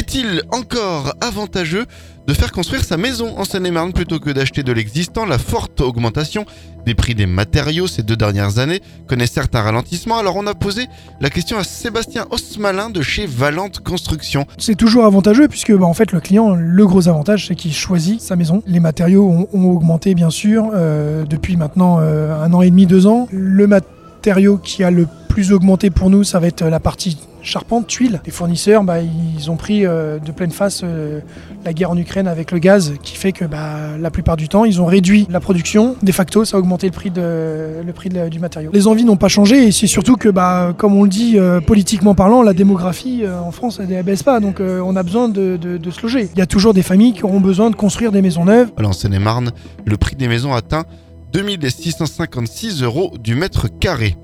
Est-il encore avantageux de faire construire sa maison en Seine-et-Marne plutôt que d'acheter de l'existant? La forte augmentation des prix des matériaux ces 2 dernières années connaît certes un ralentissement. Alors on a posé la question à Sébastien Osmalin de chez Valente Construction. C'est toujours avantageux puisque en fait le client, le gros avantage c'est qu'il choisit sa maison. Les matériaux ont augmenté bien sûr depuis maintenant 1 an et demi, 2 ans. Le matériau qui a le plus augmenté pour nous, ça va être la partie charpente, tuiles. Les fournisseurs, ils ont pris de pleine face la guerre en Ukraine avec le gaz, qui fait que la plupart du temps, ils ont réduit la production. De facto, ça a augmenté le prix du matériau. Les envies n'ont pas changé et c'est surtout que, comme on le dit politiquement parlant, la démographie en France, elle ne baisse pas. Donc on a besoin de se loger. Il y a toujours des familles qui auront besoin de construire des maisons neuves. Alors en Seine-et-Marne, le prix des maisons atteint 2 656 € du mètre carré.